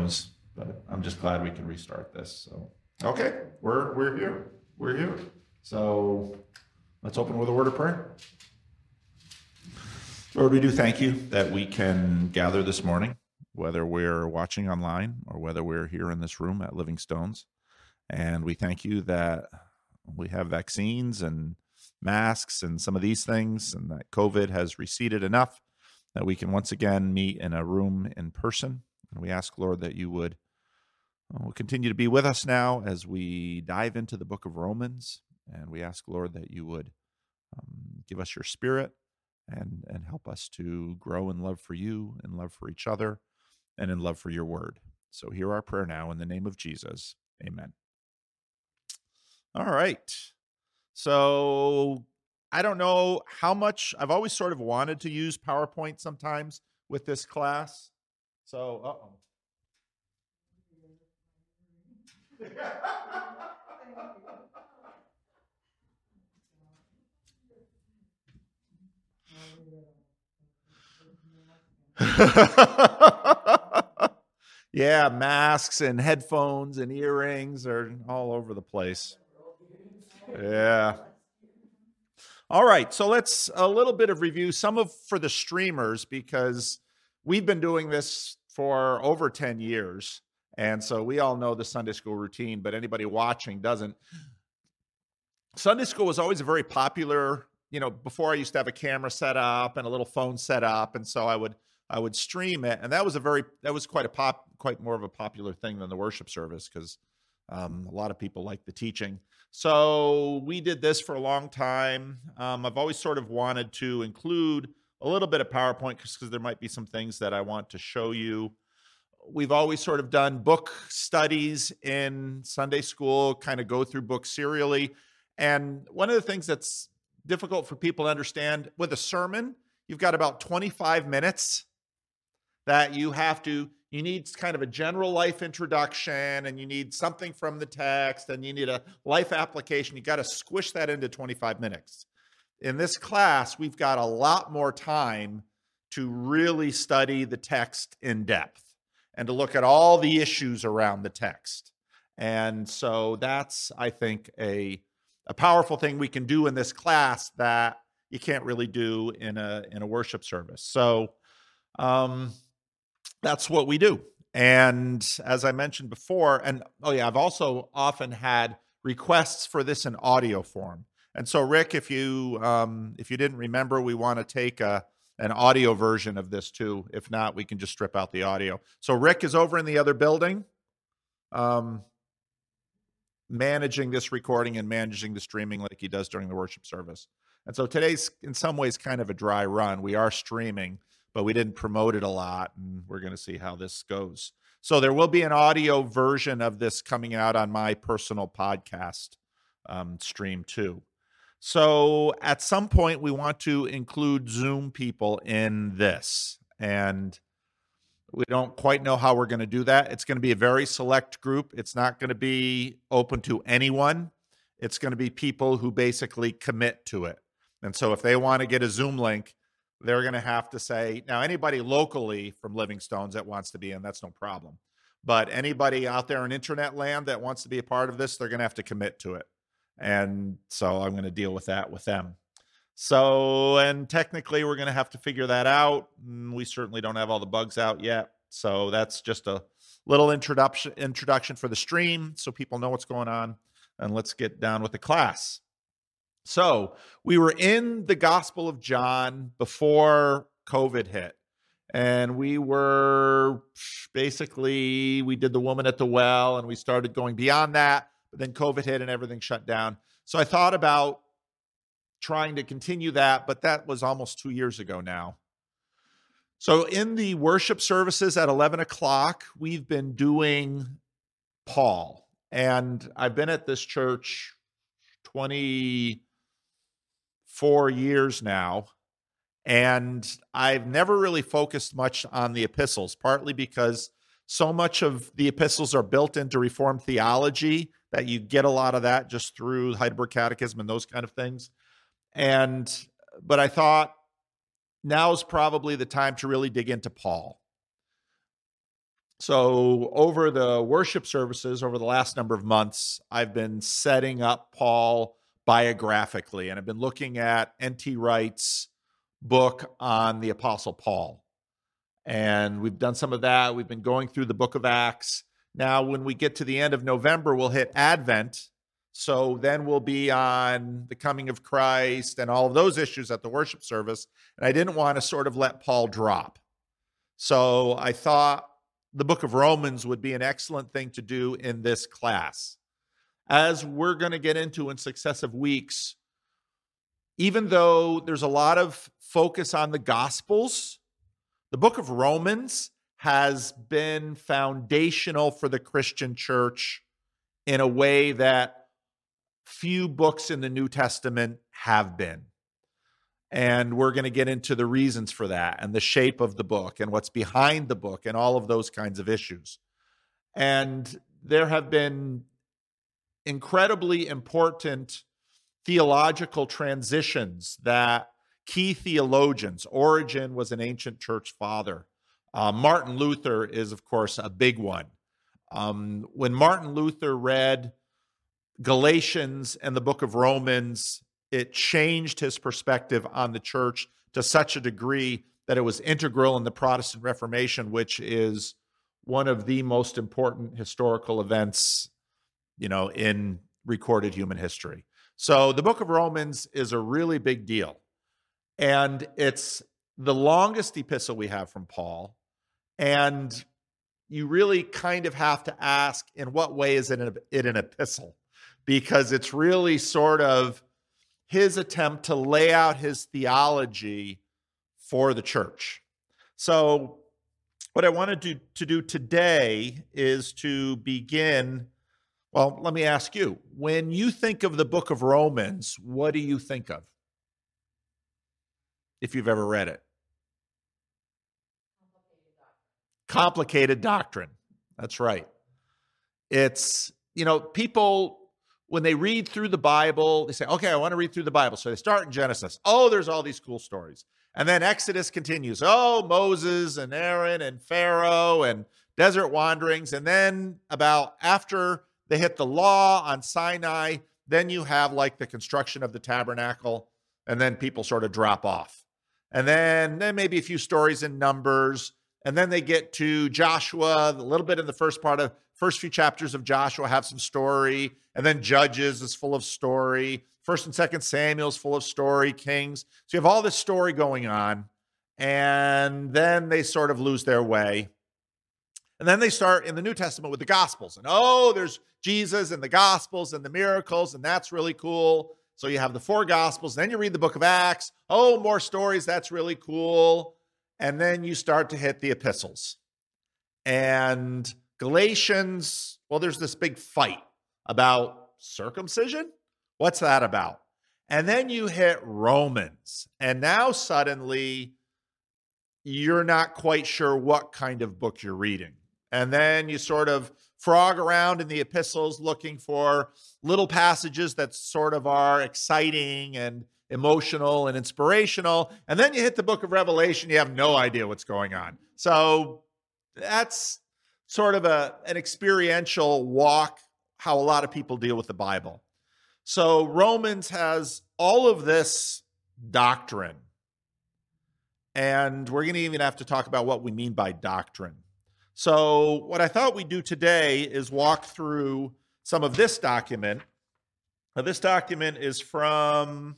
but I'm just glad we can restart this. So, okay, we're here. We're here. So let's open with a word of prayer. Lord, we do thank you that we can gather this morning, whether we're watching online or whether we're here in this room at Living Stones. And we thank you that we have vaccines and masks and some of these things, and that COVID has receded enough that we can once again meet in a room in person. And we ask, Lord, that you would continue to be with us now as we dive into the book of Romans. And we ask, Lord, that you would give us your spirit and help us to grow in love for you, in love for each other, and in love for your word. So hear our prayer now in the name of Jesus. Amen. All right. So I don't know how much, I've always sort of wanted to use PowerPoint sometimes with this class. So, yeah, masks and headphones and earrings are all over the place. Yeah. All right, so let's a little bit of review, for the streamers, because we've been doing this for over 10 years. And so we all know the Sunday school routine, but anybody watching doesn't. Sunday school was always a very popular, before I used to have a camera set up and a little phone set up. And so I would stream it. And that was quite more of a popular thing than the worship service, because a lot of people like the teaching. So we did this for a long time. I've always sort of wanted to include a little bit of PowerPoint because there might be some things that I want to show you. We've always sort of done book studies in Sunday school, kind of go through books serially. And one of the things that's difficult for people to understand with a sermon, you've got about 25 minutes that you need kind of a general life introduction, and you need something from the text, and you need a life application. You got to squish that into 25 minutes. In this class, we've got a lot more time to really study the text in depth and to look at all the issues around the text. And so that's, I think, a powerful thing we can do in this class that you can't really do in a worship service. So that's what we do. And as I mentioned before, I've also often had requests for this in audio form. And so, Rick, if you didn't remember, we want to take an audio version of this too. If not, we can just strip out the audio. So Rick is over in the other building, managing this recording and managing the streaming like he does during the worship service. And so today's in some ways kind of a dry run. We are streaming, but we didn't promote it a lot, and we're going to see how this goes. So there will be an audio version of this coming out on my personal podcast stream too. So at some point, we want to include Zoom people in this, and we don't quite know how we're going to do that. It's going to be a very select group. It's not going to be open to anyone. It's going to be people who basically commit to it. And so if they want to get a Zoom link, they're going to have to say, now anybody locally from Living Stones that wants to be in, that's no problem. But anybody out there in internet land that wants to be a part of this, they're going to have to commit to it. And so I'm going to deal with that with them. So, and technically we're going to have to figure that out. We certainly don't have all the bugs out yet. So that's just a little introduction for the stream so people know what's going on. And let's get down with the class. So we were in the Gospel of John before COVID hit. And we did the woman at the well, and we started going beyond that. But then COVID hit and everything shut down. So I thought about trying to continue that, but that was almost 2 years ago now. So in the worship services at 11 o'clock, we've been doing Paul. And I've been at this church 24 years now. And I've never really focused much on the epistles, partly because so much of the epistles are built into Reformed theology that you get a lot of that just through Heidelberg Catechism and those kind of things. But I thought now's probably the time to really dig into Paul. So over the worship services over the last number of months, I've been setting up Paul biographically, and I've been looking at N.T. Wright's book on the Apostle Paul. And we've done some of that. We've been going through the book of Acts. Now, when we get to the end of November, we'll hit Advent. So then we'll be on the coming of Christ and all of those issues at the worship service. And I didn't want to sort of let Paul drop. So I thought the book of Romans would be an excellent thing to do in this class. As we're going to get into in successive weeks, even though there's a lot of focus on the Gospels, the book of Romans has been foundational for the Christian church in a way that few books in the New Testament have been. And we're going to get into the reasons for that and the shape of the book and what's behind the book and all of those kinds of issues. And there have been incredibly important theological transitions that key theologians, Origen was an ancient church father. Martin Luther is, of course, a big one. When Martin Luther read Galatians and the book of Romans, it changed his perspective on the church to such a degree that it was integral in the Protestant Reformation, which is one of the most important historical events, in recorded human history. So the book of Romans is a really big deal. And it's the longest epistle we have from Paul. And you really kind of have to ask, in what way is it an epistle? Because it's really sort of his attempt to lay out his theology for the church. So what I wanted to do today is to begin. Well, let me ask you, when you think of the book of Romans, what do you think of? If you've ever read it. Complicated doctrine. That's right. It's, people, when they read through the Bible, they say, okay, I want to read through the Bible. So they start in Genesis. Oh, there's all these cool stories. And then Exodus continues. Oh, Moses and Aaron and Pharaoh and desert wanderings. And then about after they hit the law on Sinai, then you have like the construction of the tabernacle, and then people sort of drop off. And then maybe a few stories in Numbers, and then they get to Joshua, a little bit in the first few chapters of Joshua have some story, and then Judges is full of story. 1st and 2nd Samuel is full of story, Kings. So you have all this story going on, and then they sort of lose their way. And then they start in the New Testament with the Gospels. And there's Jesus and the Gospels and the miracles, and that's really cool. So you have the 4 Gospels. Then you read the book of Acts. Oh, more stories. That's really cool. And then you start to hit the epistles. And Galatians, well, there's this big fight about circumcision. What's that about? And then you hit Romans. And now suddenly you're not quite sure what kind of book you're reading. And then you sort of frog around in the epistles looking for little passages that sort of are exciting and emotional and inspirational. And then you hit the book of Revelation, you have no idea what's going on. So that's sort of an experiential walk, how a lot of people deal with the Bible. So Romans has all of this doctrine. And we're going to even have to talk about what we mean by doctrine. So what I thought we'd do today is walk through some of this document. Now, this document is from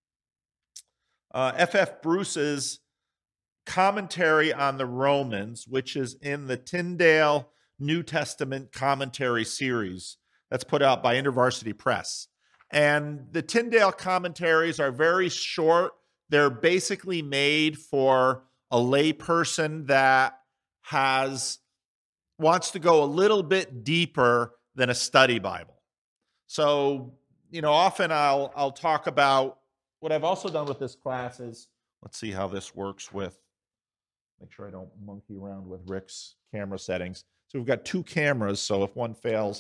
F.F. Bruce's commentary on the Romans, which is in the Tyndale New Testament Commentary Series that's put out by InterVarsity Press. And the Tyndale commentaries are very short. They're basically made for a layperson that wants to go a little bit deeper than a study Bible. So, often I'll talk about what I've also done with this class is, let's see how this works with, make sure I don't monkey around with Rick's camera settings. So we've got 2 cameras, so if one fails.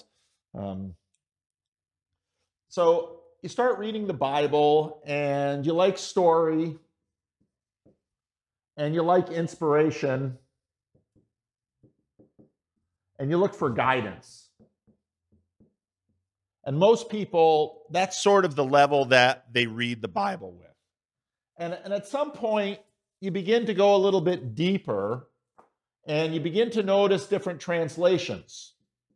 So you start reading the Bible and you like story and you like inspiration. and you look for guidance. And most people, that's sort of the level that they read the Bible with. And at some point, you begin to go a little bit deeper, and you begin to notice different translations.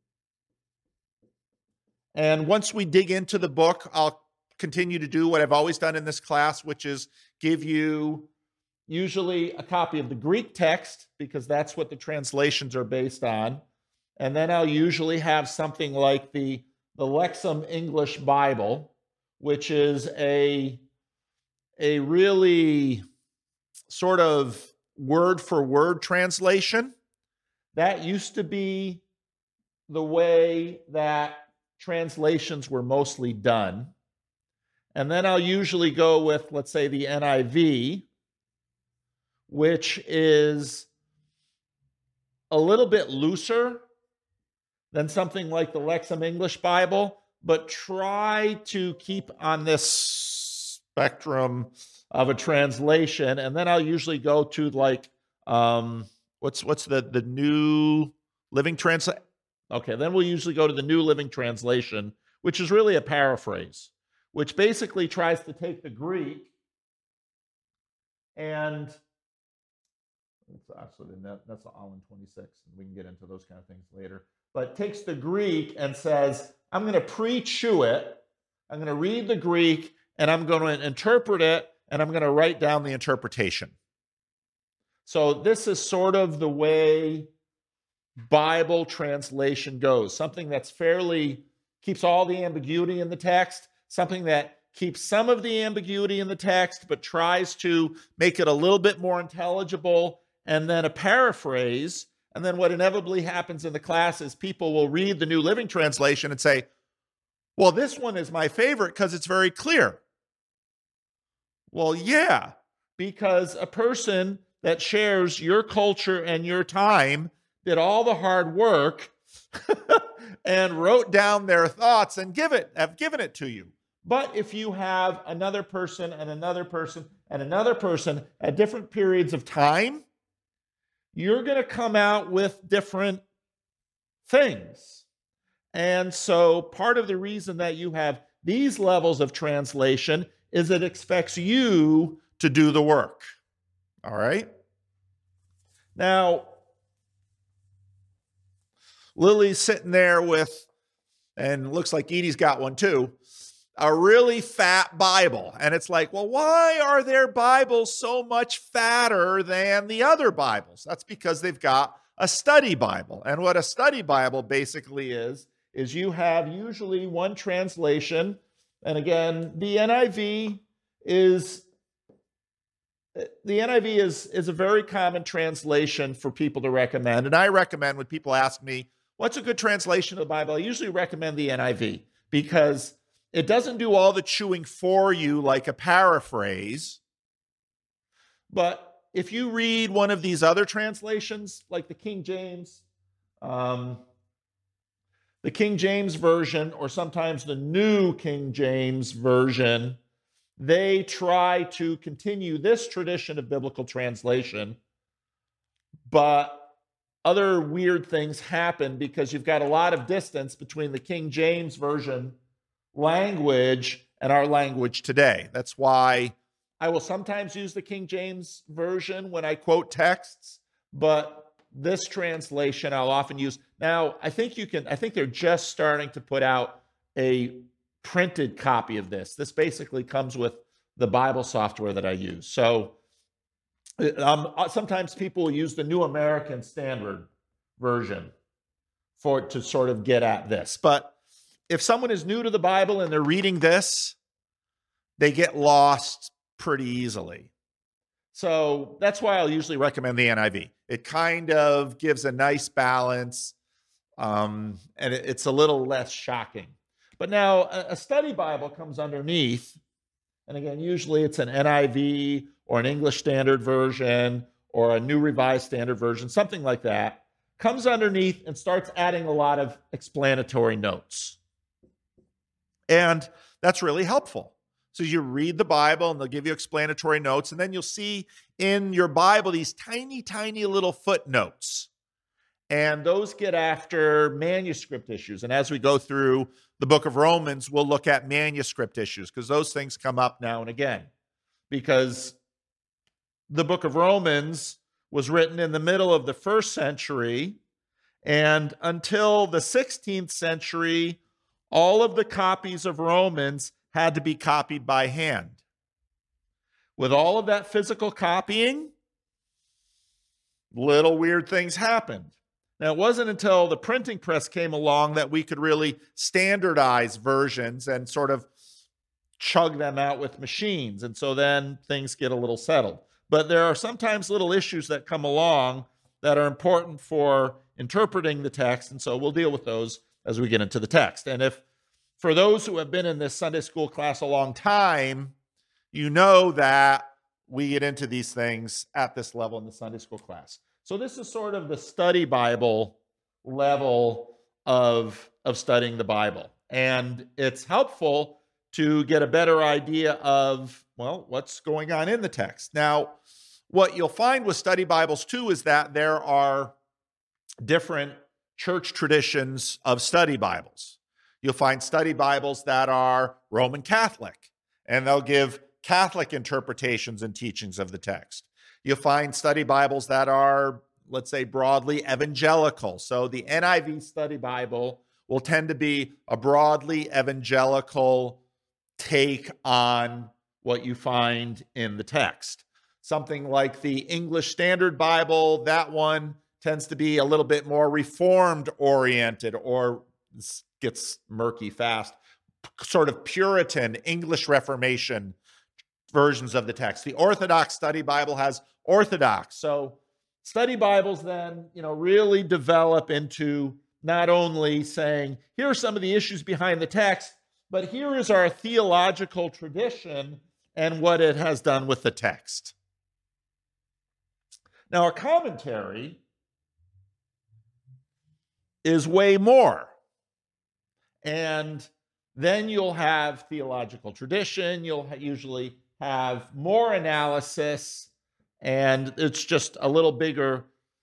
And once we dig into the book, I'll continue to do what I've always done in this class, which is give you usually a copy of the Greek text, because that's what the translations are based on. And then I'll usually have something like the Lexham English Bible, which is a really sort of word-for-word translation. That used to be the way that translations were mostly done. And then I'll usually go with, let's say, the NIV, which is a little bit looser than something like the Lexham English Bible, but try to keep on this spectrum of a translation. And then I'll usually go to like, what's the New Living Translation? Okay, then we'll usually go to the New Living Translation, which is really a paraphrase, which basically tries to take the Greek and that's all in 26, and we can get into those kind of things later. But takes the Greek and says, I'm going to pre-chew it, I'm going to read the Greek, and I'm going to interpret it, and I'm going to write down the interpretation. So this is sort of the way Bible translation goes. Something that's keeps all the ambiguity in the text, something that keeps some of the ambiguity in the text, but tries to make it a little bit more intelligible, and then a paraphrase. And then what inevitably happens in the class is people will read the New Living Translation and say, well, this one is my favorite because it's very clear. Well, yeah, because a person that shares your culture and your time did all the hard work and wrote down their thoughts and have given it to you. But if you have another person and another person and another person at different periods of time, you're going to come out with different things. And so part of the reason that you have these levels of translation is it expects you to do the work. All right? Now, Lily's sitting there and looks like Edie's got one too, a really fat Bible. And it's like, well, why are their Bibles so much fatter than the other Bibles? That's because they've got a study Bible. And what a study Bible basically is you have usually one translation. And again, the NIV is a very common translation for people to recommend. And I recommend, when people ask me, what's a good translation of the Bible? I usually recommend the NIV, because it doesn't do all the chewing for you like a paraphrase. But if you read one of these other translations, like the King James Version, or sometimes the New King James Version, they try to continue this tradition of biblical translation. But other weird things happen because you've got a lot of distance between the King James Version language and our language today. That's why I will sometimes use the King James Version when I quote texts, but this translation I'll often use. Now, I think they're just starting to put out a printed copy of this. This basically comes with the Bible software that I use. So sometimes people will use the New American Standard Version to sort of get at this. But if someone is new to the Bible and they're reading this, they get lost pretty easily. So that's why I'll usually recommend the NIV. It kind of gives a nice balance, and it's a little less shocking. But now a study Bible comes underneath, and again, usually it's an NIV or an English Standard Version or a New Revised Standard Version, something like that, comes underneath and starts adding a lot of explanatory notes. And that's really helpful. So you read the Bible and they'll give you explanatory notes, and then you'll see in your Bible these tiny, tiny little footnotes. And those get after manuscript issues. And as we go through the book of Romans, we'll look at manuscript issues because those things come up now and again. Because the book of Romans was written in the middle of the 1st century, and until the 16th century, all of the copies of Romans had to be copied by hand. With all of that physical copying, little weird things happened. Now, it wasn't until the printing press came along that we could really standardize versions and sort of chug them out with machines. And so then things get a little settled. But there are sometimes little issues that come along that are important for interpreting the text. And so we'll deal with those as we get into the text. And if for those who have been in this Sunday school class a long time, you know that we get into these things at this level in the Sunday school class. So this is sort of the study Bible level of studying the Bible. And it's helpful to get a better idea of, well, what's going on in the text. Now, what you'll find with study Bibles too is that there are different church traditions of study Bibles. You'll find study Bibles that are Roman Catholic, and they'll give Catholic interpretations and teachings of the text. You'll find study Bibles that are, let's say, broadly evangelical. So the NIV study Bible will tend to be a broadly evangelical take on what you find in the text. Something like the English Standard Bible, that one tends to be a little bit more Reformed oriented, or this gets murky fast, sort of Puritan English Reformation versions of the text. The Orthodox Study Bible has Orthodox. So study Bibles then, really develop into not only saying, here are some of the issues behind the text, but here is our theological tradition and what it has done with the text. Now, a commentary is way more. And then you'll have theological tradition, you'll usually have more analysis, and it's just a little bigger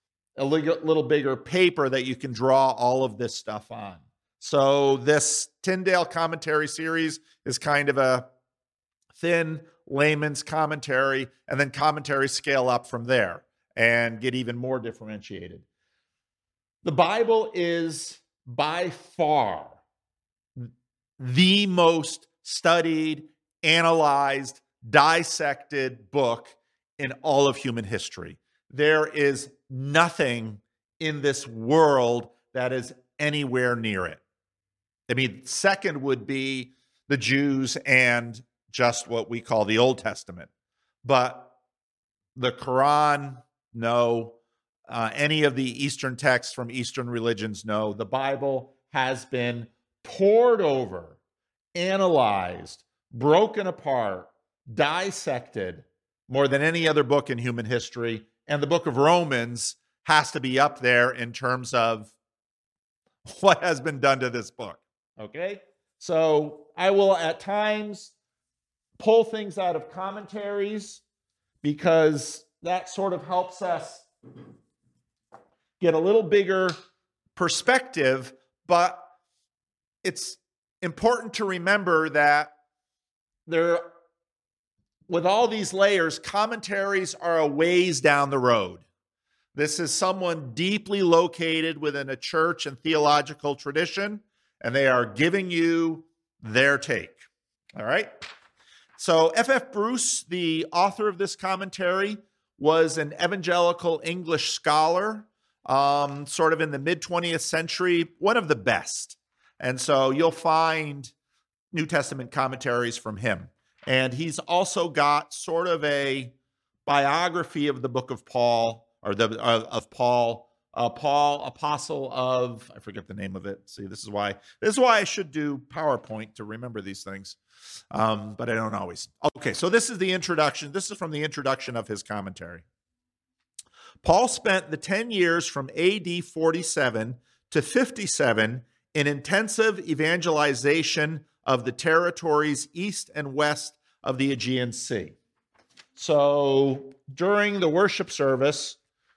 paper that you can draw all of this stuff on. So this Tyndale commentary series is kind of a thin layman's commentary, and then commentaries scale up from there and get even more differentiated. The Bible is by far the most studied, analyzed, dissected book in all of human history. There is nothing in this world that is anywhere near it. I mean, second would be the Jews and just what we call the Old Testament. But the Quran, no. Any of the Eastern texts from Eastern religions, no. The Bible has been pored over, analyzed, broken apart, dissected more than any other book in human history. And the book of Romans has to be up there in terms of what has been done to this book. Okay? So I will at times pull things out of commentaries because that sort of helps us get a little bigger perspective, but it's important to remember that with all these layers, commentaries are a ways down the road. This is someone deeply located within a church and theological tradition, and they are giving you their take. All right? So F.F. Bruce, the author of this commentary, was an evangelical English scholar, sort of in the mid-20th century, one of the best. And so you'll find New Testament commentaries from him. And he's also got sort of a biography of the book of Paul, or of Paul, apostle of, I forget the name of it. See, this is why I should do PowerPoint to remember these things. But I don't always. Okay, so this is the introduction. This is from the introduction of his commentary. Paul spent the 10 years from AD 47 to 57 in intensive evangelization of the territories east and west of the Aegean Sea. So during the worship service,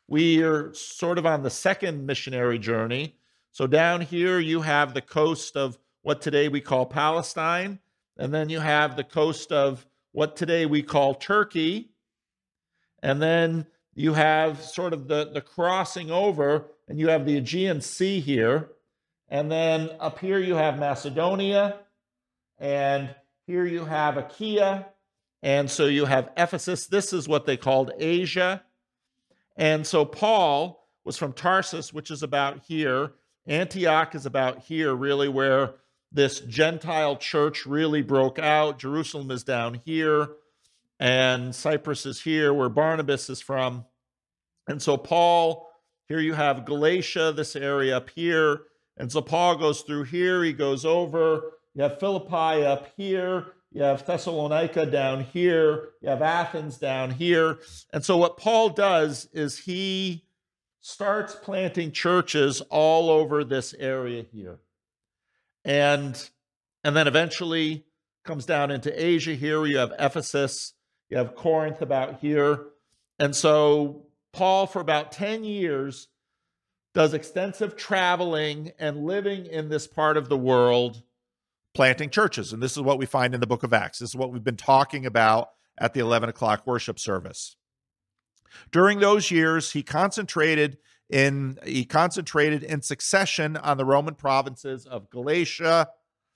we are sort of on the second missionary journey. So down here, you have the coast of what today we call Palestine, and then you have the coast of what today we call Turkey, and then you have sort of the crossing over, and you have the Aegean Sea here, and then up here you have Macedonia, and here you have Achaia, and so you have Ephesus. This is what they called Asia. And so Paul was from Tarsus, which is about here. Antioch is about here, really, where this Gentile church really broke out. Jerusalem is down here, and Cyprus is here, where Barnabas is from. And so Paul, here you have Galatia, this area up here. And so Paul goes through here, he goes over. You have Philippi up here. You have Thessalonica down here. You have Athens down here. And so what Paul does is he starts planting churches all over this area here. And then eventually comes down into Asia here. You have Ephesus. You have Corinth about here. And so Paul, for about 10 years, does extensive traveling and living in this part of the world, planting churches. And this is what we find in the book of Acts. This is what we've been talking about at the 11 o'clock worship service. During those years, he concentrated in succession on the Roman provinces of Galatia,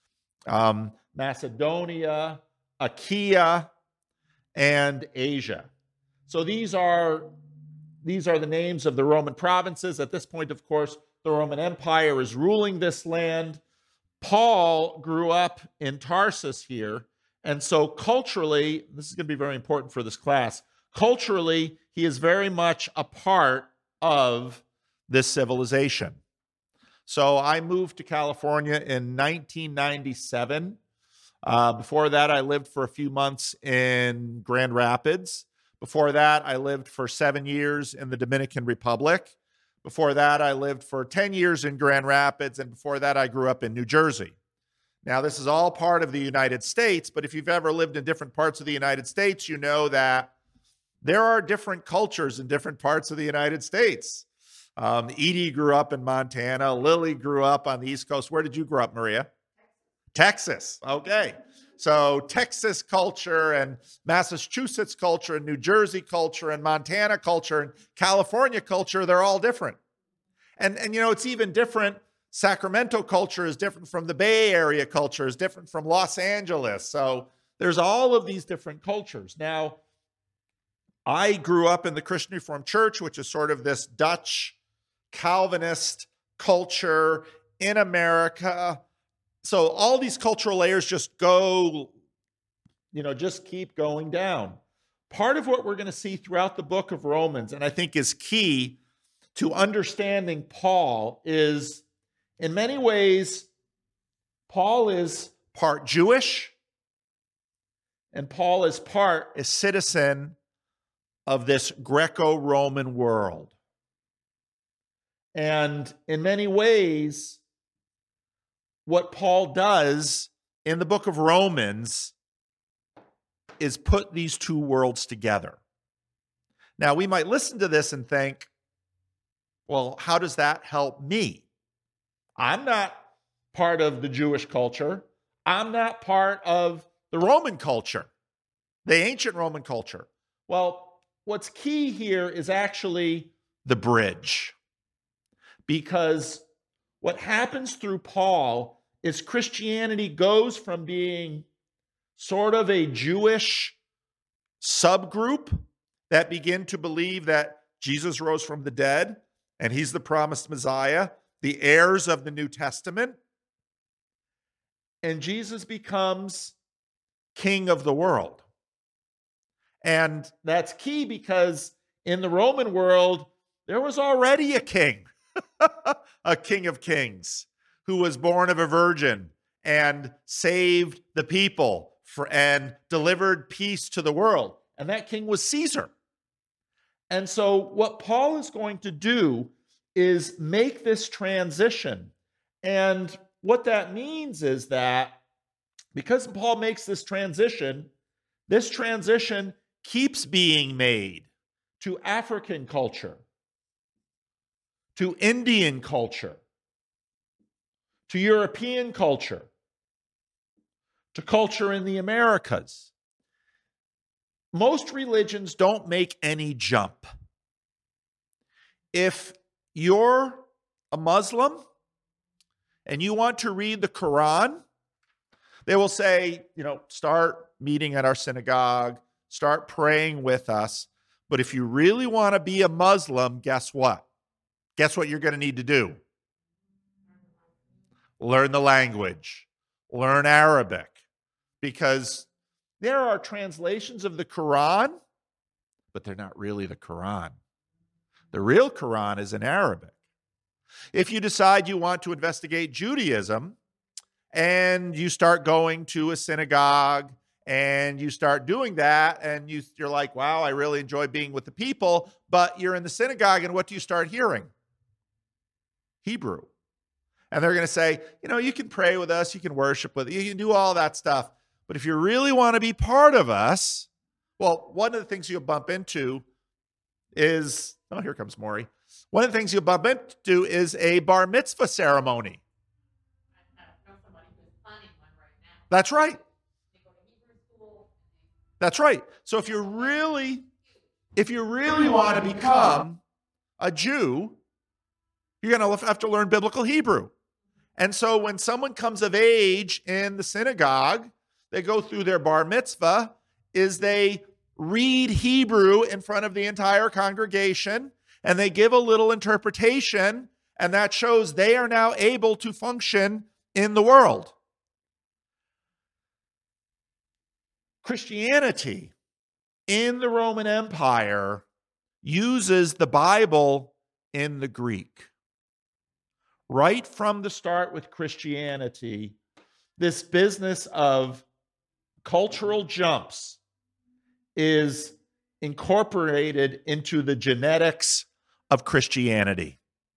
Macedonia, Achaia, and Asia. So these are the names of the Roman provinces. At this point, of course, the Roman Empire is ruling this land. Paul grew up in Tarsus here, and so culturally, this is going to be very important for this class, culturally, he is very much a part of this civilization. So I moved to California in 1997. Before that, I lived for a few months in Grand Rapids. Before that, I lived for 7 years in the Dominican Republic. Before that, I lived for 10 years in Grand Rapids, and before that, I grew up in New Jersey. Now, this is all part of the United States, but if you've ever lived in different parts of the United States, you know that there are different cultures in different parts of the United States. Edie grew up in Montana. Lily grew up on the East Coast. Where did you grow up, Maria? Texas. Okay. So Texas culture and Massachusetts culture and New Jersey culture and Montana culture and California culture, they're all different. And it's even different. Sacramento culture is different from the Bay Area culture, is different from Los Angeles. So there's all of these different cultures. Now, I grew up in the Christian Reformed Church, which is sort of this Dutch Calvinist culture in America. So all these cultural layers just go, just keep going down. Part of what we're going to see throughout the book of Romans, and I think is key to understanding Paul, is in many ways, Paul is part Jewish, and Paul is part a citizen of this Greco-Roman world. And in many ways, what Paul does in the book of Romans is put these two worlds together. Now, we might listen to this and think, well, how does that help me? I'm not part of the Jewish culture. I'm not part of the Roman culture, the ancient Roman culture. Well, what's key here is actually the bridge. Because what happens through Paul is Christianity goes from being sort of a Jewish subgroup that begin to believe that Jesus rose from the dead and he's the promised Messiah, the heirs of the New Testament, and Jesus becomes king of the world. And that's key because in the Roman world, there was already a king, a king of kings, who was born of a virgin and saved the people and delivered peace to the world. And that king was Caesar. And so what Paul is going to do is make this transition. And what that means is that because Paul makes this transition keeps being made to African culture, to Indian culture, to European culture, to culture in the Americas. Most religions don't make any jump. If you're a Muslim and you want to read the Quran, they will say, start meeting at our synagogue, start praying with us. But if you really want to be a Muslim, guess what? Guess what you're going to need to do? Learn the language, learn Arabic, because there are translations of the Quran, but they're not really the Quran. The real Quran is in Arabic. If you decide you want to investigate Judaism and you start going to a synagogue and you start doing that and you're like, wow, I really enjoy being with the people, but you're in the synagogue and what do you start hearing? Hebrew. And they're going to say, you can pray with us, you can worship with us, you can do all that stuff. But if you really want to be part of us, well, one of the things you'll bump into is, here comes Maury. One of the things you'll bump into is a bar mitzvah ceremony. I know somebody who's planning one right now. That's right. They go to Hebrew school. That's right. So if you really want to become a Jew, you're going to have to learn biblical Hebrew. And so when someone comes of age in the synagogue, they go through their bar mitzvah, is they read Hebrew in front of the entire congregation, and they give a little interpretation, and that shows they are now able to function in the world. Christianity in the Roman Empire uses the Bible in the Greek. Right from the start with Christianity, this business of cultural jumps is incorporated into the genetics of Christianity.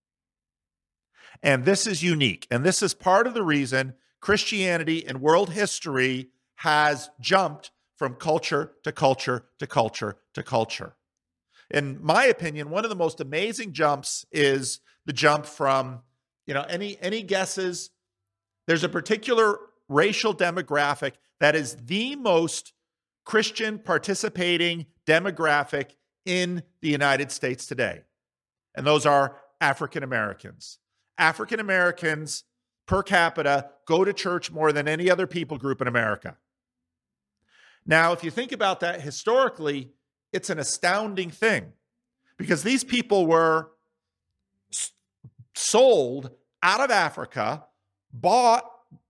And this is unique. And this is part of the reason Christianity in world history has jumped from culture to culture to culture to culture. In my opinion, one of the most amazing jumps is the jump from, any guesses? There's a particular racial demographic that is the most Christian participating demographic in the United States today. And those are African Americans. African Americans per capita go to church more than any other people group in America. Now, if you think about that historically, it's an astounding thing because these people were sold out of Africa, brought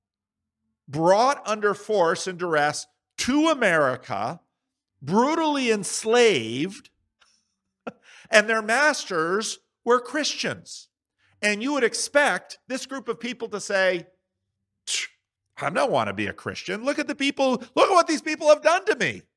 under force and duress to America, brutally enslaved, and their masters were Christians. And you would expect this group of people to say, I don't want to be a Christian. Look at what these people have done to me.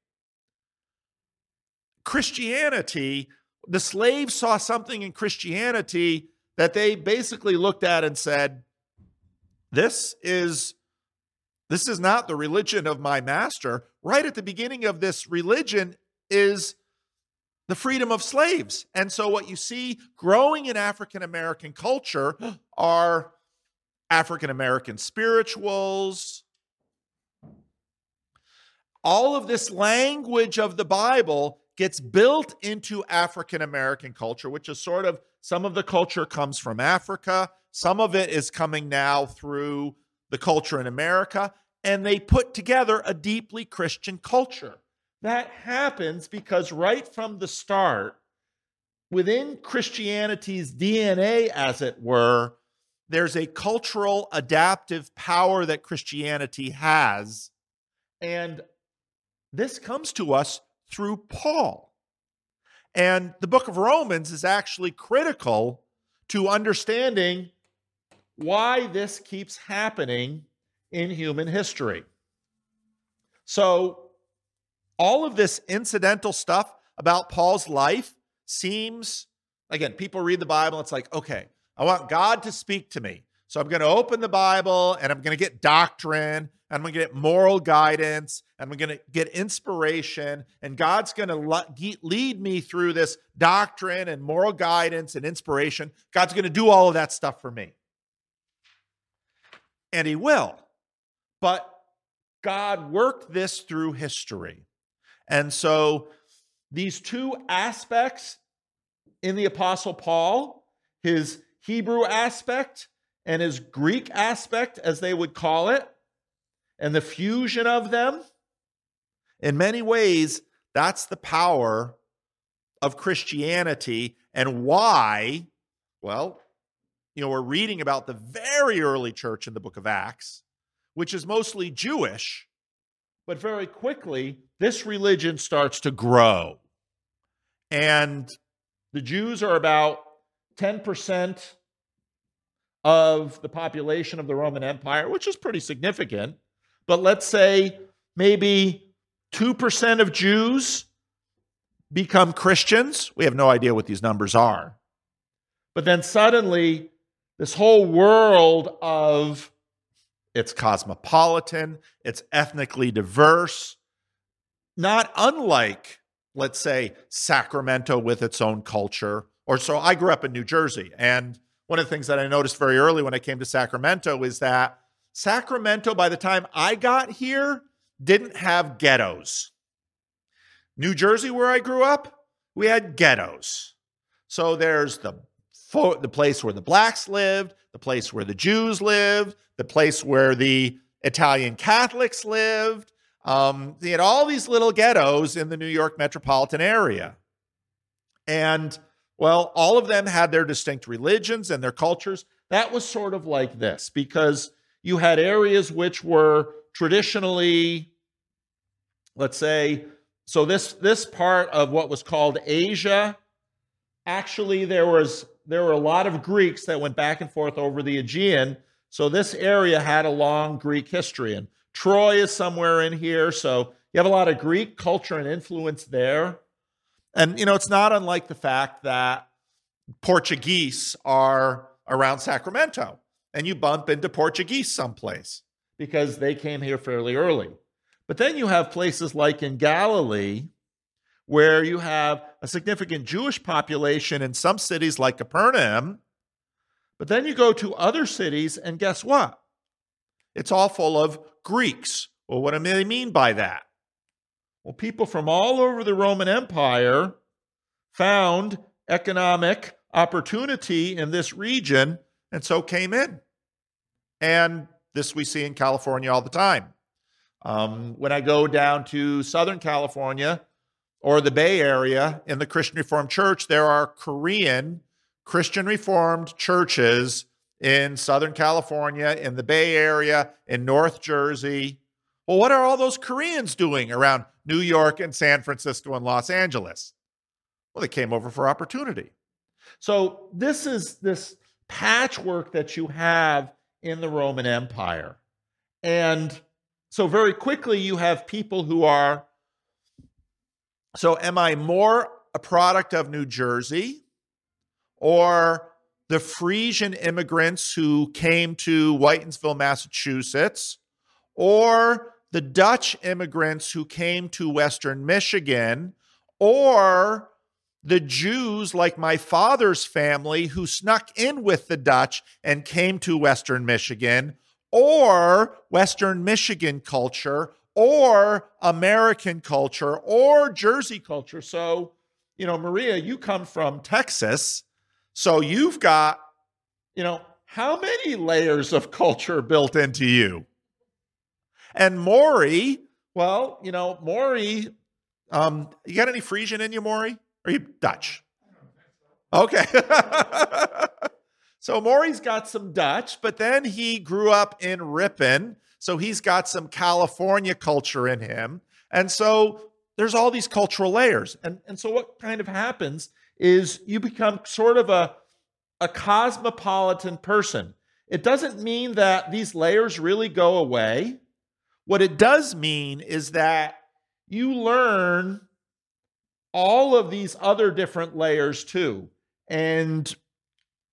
Christianity, the slaves saw something in Christianity that they basically looked at and said, this is not the religion of my master. Right at the beginning of this religion is the freedom of slaves. And so what you see growing in African American culture are African American spirituals. All of this language of the Bible gets built into African American culture, which is sort of, some of the culture comes from Africa. Some of it is coming now through the culture in America. And they put together a deeply Christian culture. That happens because right from the start, within Christianity's DNA, as it were, there's a cultural adaptive power that Christianity has. And this comes to us through Paul. And the book of Romans is actually critical to understanding why this keeps happening in human history. So all of this incidental stuff about Paul's life seems, again, people read the Bible, it's like, okay, I want God to speak to me. So I'm going to open the Bible and I'm going to get doctrine and we're going to get moral guidance, and we're going to get inspiration, and God's going to lead me through this doctrine and moral guidance and inspiration. God's going to do all of that stuff for me. And he will. But God worked this through history. And so these two aspects in the Apostle Paul, his Hebrew aspect and his Greek aspect, as they would call it, and the fusion of them, in many ways, that's the power of Christianity and why, well, we're reading about the very early church in the book of Acts, which is mostly Jewish, but very quickly, this religion starts to grow. And the Jews are about 10% of the population of the Roman Empire, which is pretty significant. But let's say maybe 2% of Jews become Christians. We have no idea what these numbers are. But then suddenly, this whole world of it's cosmopolitan, it's ethnically diverse, not unlike, let's say, Sacramento with its own culture. Or so I grew up in New Jersey, and one of the things that I noticed very early when I came to Sacramento is that Sacramento, by the time I got here, didn't have ghettos. New Jersey, where I grew up, we had ghettos. So there's the place where the blacks lived, the place where the Jews lived, the place where the Italian Catholics lived. They had all these little ghettos in the New York metropolitan area. And, well, all of them had their distinct religions and their cultures. That was sort of like this, because you had areas which were traditionally, let's say, so this part of what was called Asia, actually there were a lot of Greeks that went back and forth over the Aegean. So this area had a long Greek history. And Troy is somewhere in here. So you have a lot of Greek culture and influence there. And, it's not unlike the fact that Portuguese are around Sacramento. And you bump into Portuguese someplace because they came here fairly early. But then you have places like in Galilee, where you have a significant Jewish population in some cities like Capernaum. But then you go to other cities, and guess what? It's all full of Greeks. Well, what do they mean by that? Well, people from all over the Roman Empire found economic opportunity in this region, and so came in. And this we see in California all the time. When I go down to Southern California or the Bay Area in the Christian Reformed Church, there are Korean Christian Reformed churches in Southern California, in the Bay Area, in North Jersey. Well, what are all those Koreans doing around New York and San Francisco and Los Angeles? Well, they came over for opportunity. So this is this patchwork that you have in the Roman Empire. And so very quickly you have people who are, so am I more a product of New Jersey or the Frisian immigrants who came to Whitinsville, Massachusetts, or the Dutch immigrants who came to Western Michigan, or the Jews like my father's family who snuck in with the Dutch and came to Western Michigan, or Western Michigan culture, or American culture, or Jersey culture. So, Maria, you come from Texas, so you've got, how many layers of culture built into you? And Maury, well, Maury, you got any Frisian in you, Maury? Are you Dutch? Okay. So Maury's got some Dutch, but then he grew up in Ripon, so he's got some California culture in him. And so there's all these cultural layers. And so what kind of happens is you become sort of a cosmopolitan person. It doesn't mean that these layers really go away. What it does mean is that you learn all of these other different layers too. And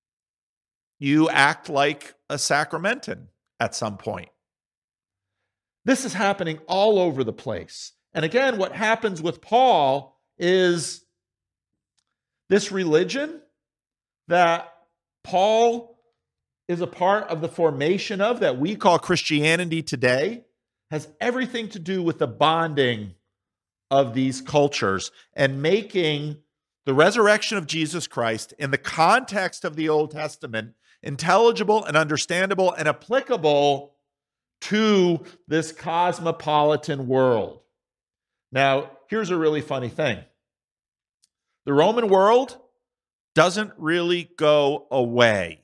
you act like a Sacramentan at some point. This is happening all over the place. And again, what happens with Paul is this religion that Paul is a part of the formation of, that we call Christianity today, has everything to do with the bonding of these cultures and making the resurrection of Jesus Christ in the context of the Old Testament intelligible and understandable and applicable to this cosmopolitan world. Now, here's a really funny thing. The Roman world doesn't really go away.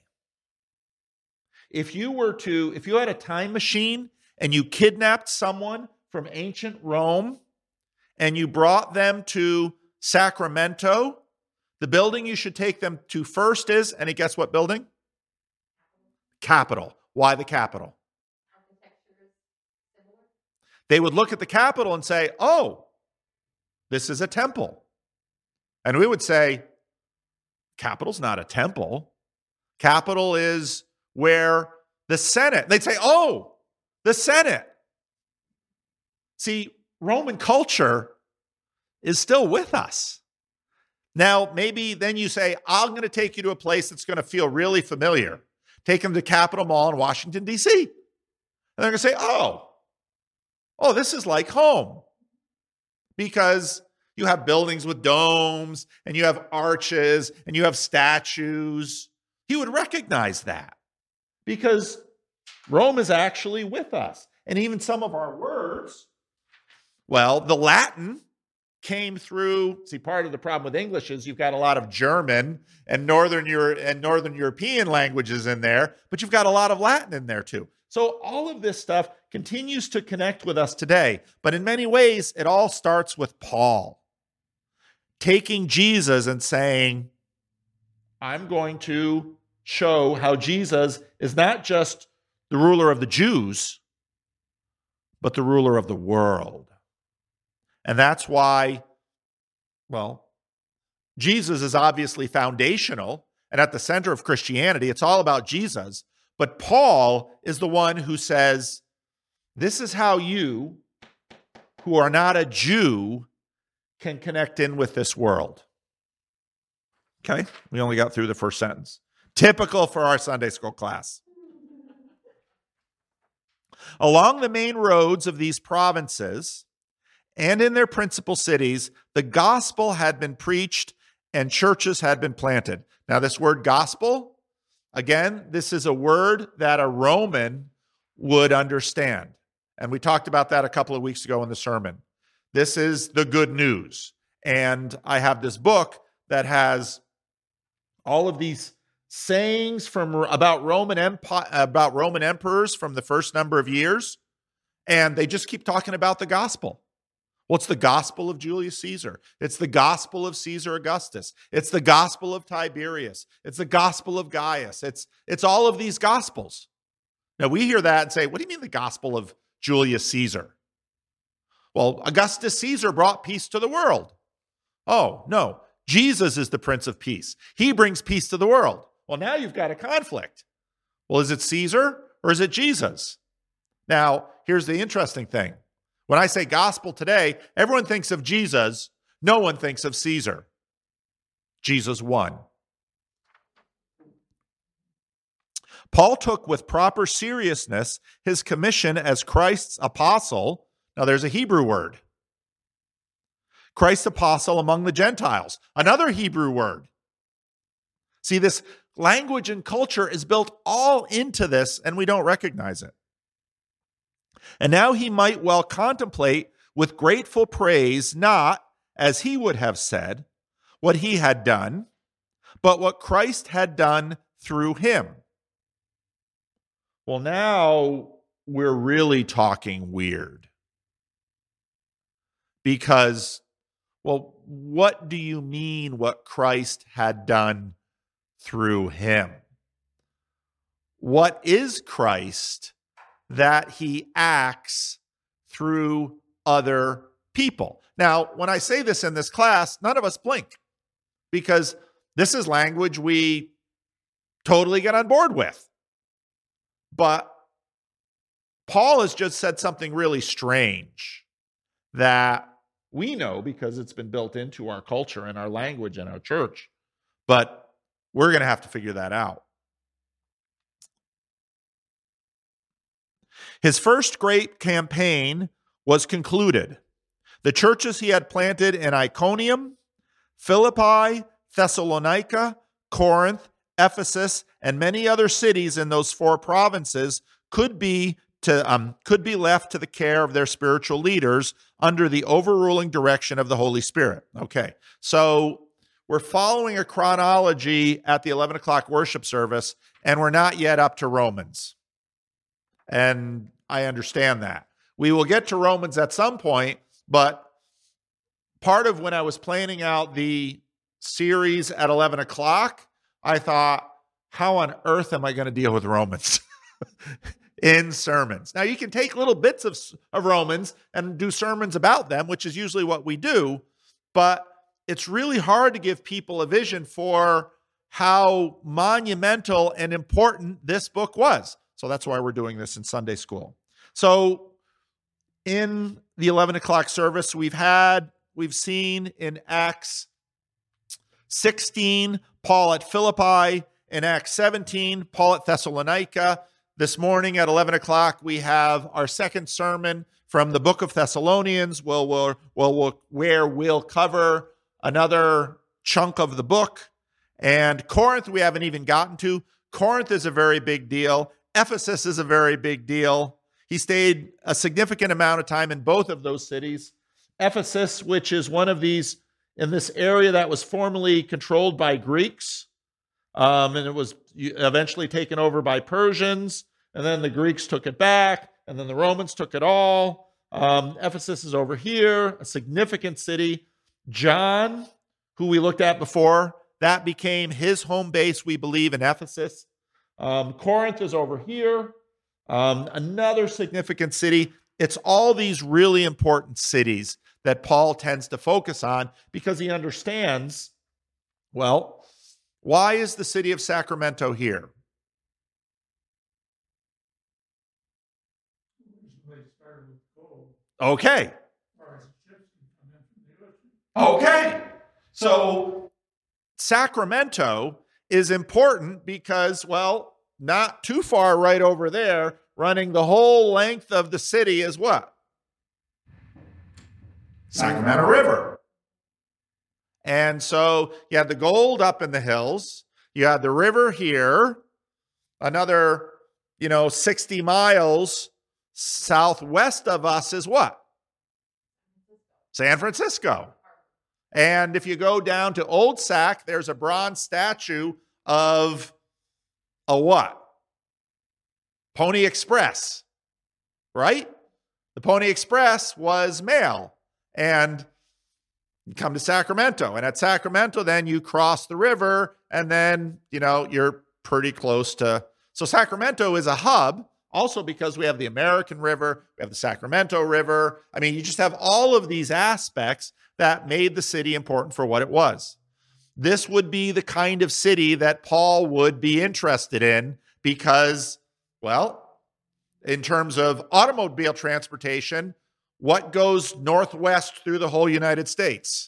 If you had a time machine and you kidnapped someone from ancient Rome and you brought them to Sacramento, the building you should take them to first is, and guess what building? Capitol. Why the Capitol? They would look at the Capitol and say, oh, this is a temple. And we would say, Capitol's not a temple. Capitol is where the Senate. They'd say, oh, the Senate. See, Roman culture is still with us. Now, maybe then you say, I'm going to take you to a place that's going to feel really familiar. Take them to Capitol Mall in Washington, D.C. And they're going to say, oh, this is like home. Because you have buildings with domes, and you have arches, and you have statues. He would recognize that because Rome is actually with us. And even some of our words, well, the Latin came through. See, part of the problem with English is you've got a lot of German and Northern European languages in there, but you've got a lot of Latin in there too. So all of this stuff continues to connect with us today. But in many ways, it all starts with Paul taking Jesus and saying, I'm going to show how Jesus is not just the ruler of the Jews, but the ruler of the world. And that's why, well, Jesus is obviously foundational and at the center of Christianity. It's all about Jesus. But Paul is the one who says, this is how you, who are not a Jew, can connect in with this world. Okay, we only got through the first sentence. Typical for our Sunday school class. Along the main roads of these provinces and in their principal cities, the gospel had been preached and churches had been planted. Now, this word gospel, again, this is a word that a Roman would understand. And we talked about that a couple of weeks ago in the sermon. This is the good news. And I have this book that has all of these sayings about Roman emperors from the first number of years. And they just keep talking about the gospel. Well, it's the gospel of Julius Caesar. It's the gospel of Caesar Augustus. It's the gospel of Tiberius. It's the gospel of Gaius. It's all of these gospels. Now, we hear that and say, what do you mean the gospel of Julius Caesar? Well, Augustus Caesar brought peace to the world. Oh, no. Jesus is the Prince of Peace. He brings peace to the world. Well, now you've got a conflict. Well, is it Caesar or is it Jesus? Now, here's the interesting thing. When I say gospel today, everyone thinks of Jesus. No one thinks of Caesar. Jesus won. Paul took with proper seriousness his commission as Christ's apostle. Now, there's a Hebrew word. Christ's apostle among the Gentiles. Another Hebrew word. See, this language and culture is built all into this, and we don't recognize it. And now he might well contemplate with grateful praise, not, as he would have said, what he had done, but what Christ had done through him. Well, now we're really talking weird. Because, well, what do you mean what Christ had done through him? What is Christ that he acts through other people? Now, when I say this in this class, none of us blink because this is language we totally get on board with. But Paul has just said something really strange that we know because it's been built into our culture and our language and our church, but we're going to have to figure that out. His first great campaign was concluded. The churches he had planted in Iconium, Philippi, Thessalonica, Corinth, Ephesus, and many other cities in those 4 provinces could be left to the care of their spiritual leaders under the overruling direction of the Holy Spirit. Okay, so we're following a chronology at the 11 o'clock worship service, and we're not yet up to Romans. And I understand that. We will get to Romans at some point, but part of when I was planning out the series at 11 o'clock, I thought, how on earth am I going to deal with Romans in sermons? Now, you can take little bits of Romans and do sermons about them, which is usually what we do, but it's really hard to give people a vision for how monumental and important this book was. So that's why we're doing this in Sunday school. So in the 11 o'clock service, we've seen in Acts 16, Paul at Philippi. In Acts 17, Paul at Thessalonica. This morning at 11 o'clock, we have our second sermon from the book of Thessalonians, where we'll cover another chunk of the book. And Corinth, we haven't even gotten to. Corinth is a very big deal. Ephesus is a very big deal. He stayed a significant amount of time in both of those cities. Ephesus, which is one of these in this area that was formerly controlled by Greeks, and it was eventually taken over by Persians, and then the Greeks took it back, and then the Romans took it all. Ephesus is over here, a significant city. John, who we looked at before, that became his home base, we believe, in Ephesus. Corinth is over here, another significant city. It's all these really important cities that Paul tends to focus on because he understands, well, why is the city of Sacramento here? Okay. Okay. So Sacramento is important because, well, not too far right over there, running the whole length of the city is what? Sacramento River. And so you had the gold up in the hills. You had the river here. Another, 60 miles southwest of us is what? San Francisco. And if you go down to Old Sac, there's a bronze statue of a what? Pony Express, right? The Pony Express was mail. And you come to Sacramento. And at Sacramento, then you cross the river, and then, you're pretty close to. So Sacramento is a hub, also because we have the American River, we have the Sacramento River. I mean, you just have all of these aspects that made the city important for what it was. This would be the kind of city that Paul would be interested in because, well, in terms of automobile transportation, what goes northwest through the whole United States?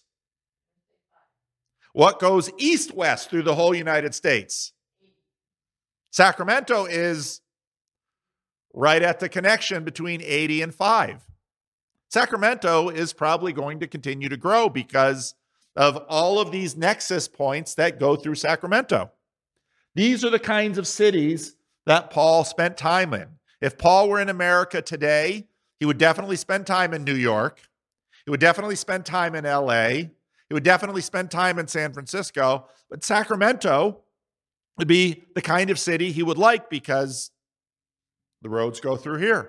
What goes east-west through the whole United States? Sacramento is right at the connection between 80 and 5. Sacramento is probably going to continue to grow because of all of these nexus points that go through Sacramento. These are the kinds of cities that Paul spent time in. If Paul were in America today, he would definitely spend time in New York. He would definitely spend time in LA. He would definitely spend time in San Francisco. But Sacramento would be the kind of city he would like because the roads go through here.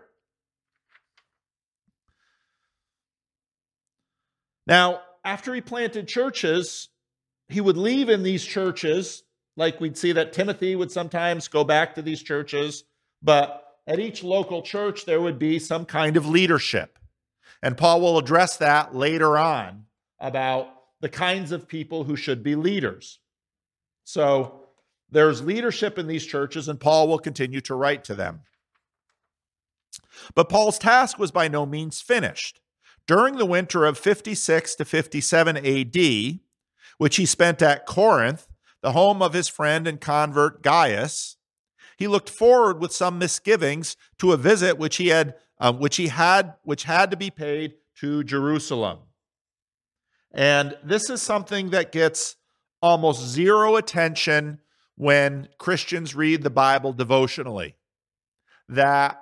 Now, after he planted churches, he would leave in these churches, like we'd see that Timothy would sometimes go back to these churches, but at each local church, there would be some kind of leadership. And Paul will address that later on about the kinds of people who should be leaders. So there's leadership in these churches, and Paul will continue to write to them. But Paul's task was by no means finished. During the winter of 56 to 57 AD, which he spent at Corinth, the home of his friend and convert Gaius, he looked forward with some misgivings to a visit which had to be paid to Jerusalem. And this is something that gets almost zero attention when Christians read the Bible devotionally. That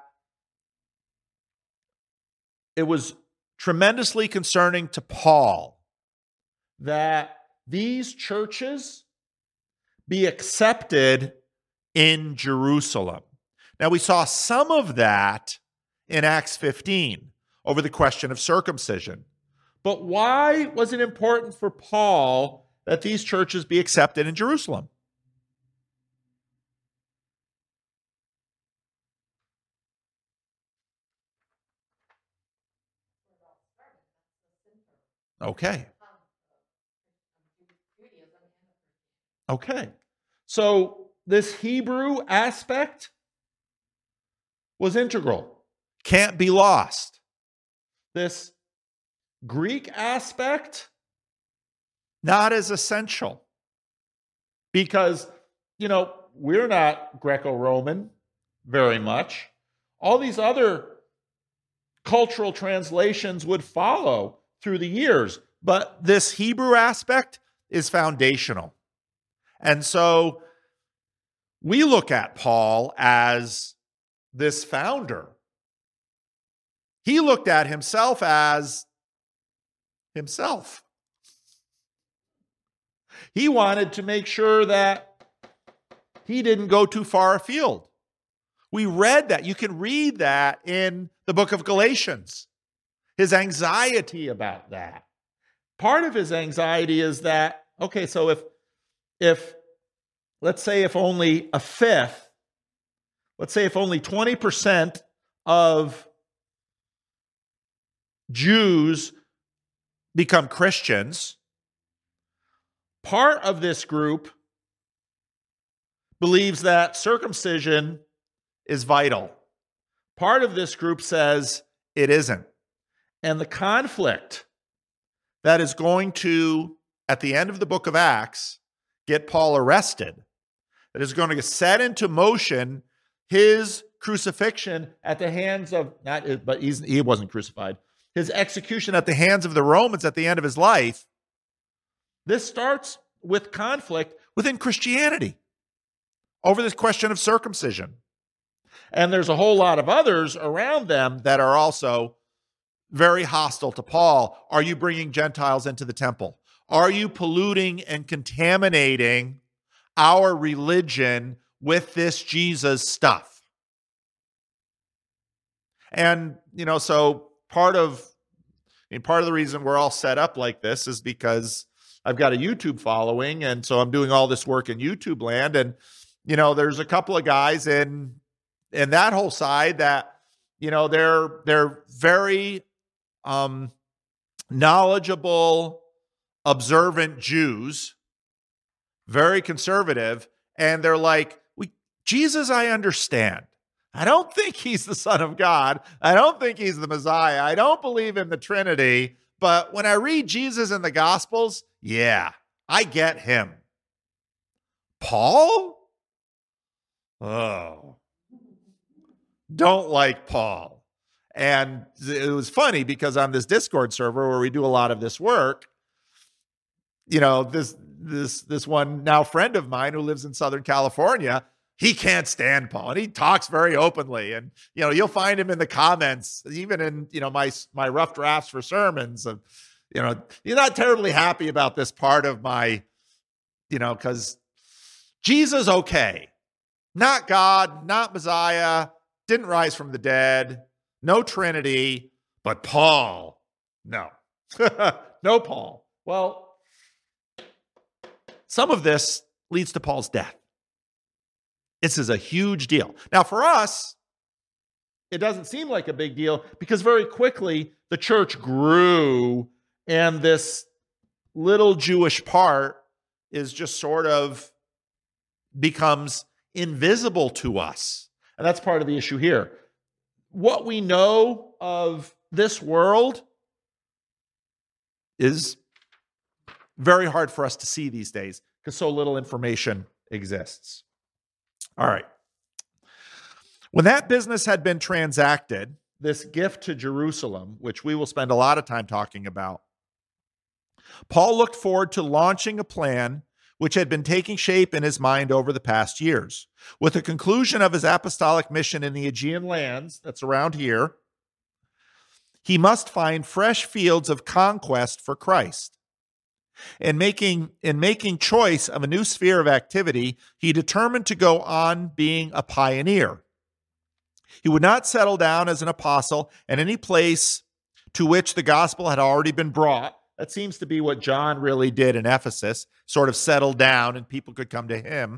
it was tremendously concerning to Paul that these churches be accepted in Jerusalem. Now, we saw some of that in Acts 15 over the question of circumcision. But why was it important for Paul that these churches be accepted in Jerusalem? Okay. Okay. So this Hebrew aspect was integral. Can't be lost. This Greek aspect, not as essential. Because, we're not Greco-Roman very much. All these other cultural translations would follow through the years. But this Hebrew aspect is foundational. And so we look at Paul as this founder. He looked at himself as himself. He wanted to make sure that he didn't go too far afield. We read that. You can read that in the book of Galatians. His anxiety about that. Part of his anxiety is that, okay, so if let's say if only a fifth, let's say if only 20% of Jews become Christians, part of this group believes that circumcision is vital. Part of this group says it isn't. And the conflict that is going to, at the end of the book of Acts, get Paul arrested, that is going to set into motion his crucifixion at the hands of, he wasn't crucified, his execution at the hands of the Romans at the end of his life. This starts with conflict within Christianity over this question of circumcision. And there's a whole lot of others around them that are also very hostile to Paul. Are you bringing Gentiles into the temple? Are you polluting and contaminating our religion with this Jesus stuff? And, so part of the reason we're all set up like this is because I've got a YouTube following. And so I'm doing all this work in YouTube land. And, there's a couple of guys in that whole side that, they're very knowledgeable, observant Jews, very conservative, and they're like, Jesus, I understand. I don't think he's the Son of God. I don't think he's the Messiah. I don't believe in the Trinity. But when I read Jesus in the Gospels, yeah, I get him. Paul? Oh, don't like Paul. And it was funny because on this Discord server where we do a lot of this work, this one now friend of mine who lives in Southern California, he can't stand Paul, and he talks very openly. And you'll find him in the comments, even in my rough drafts for sermons. Of you're not terribly happy about this part of my, because Jesus, okay, not God, not Messiah, didn't rise from the dead, no Trinity, but Paul, no, no Paul. Well, some of this leads to Paul's death. This is a huge deal. Now, for us, it doesn't seem like a big deal because very quickly the church grew and this little Jewish part is just sort of becomes invisible to us. And that's part of the issue here. what we know of this world is very hard for us to see these days because so little information exists. All right. When that business had been transacted, this gift to Jerusalem, which we will spend a lot of time talking about, Paul looked forward to launching a plan which had been taking shape in his mind over the past years. With the conclusion of his apostolic mission in the Aegean lands, that's around here, he must find fresh fields of conquest for Christ. In making choice of a new sphere of activity, he determined to go on being a pioneer. He would not settle down as an apostle in any place to which the gospel had already been brought. That seems to be what John really did in Ephesus, sort of settled down and people could come to him.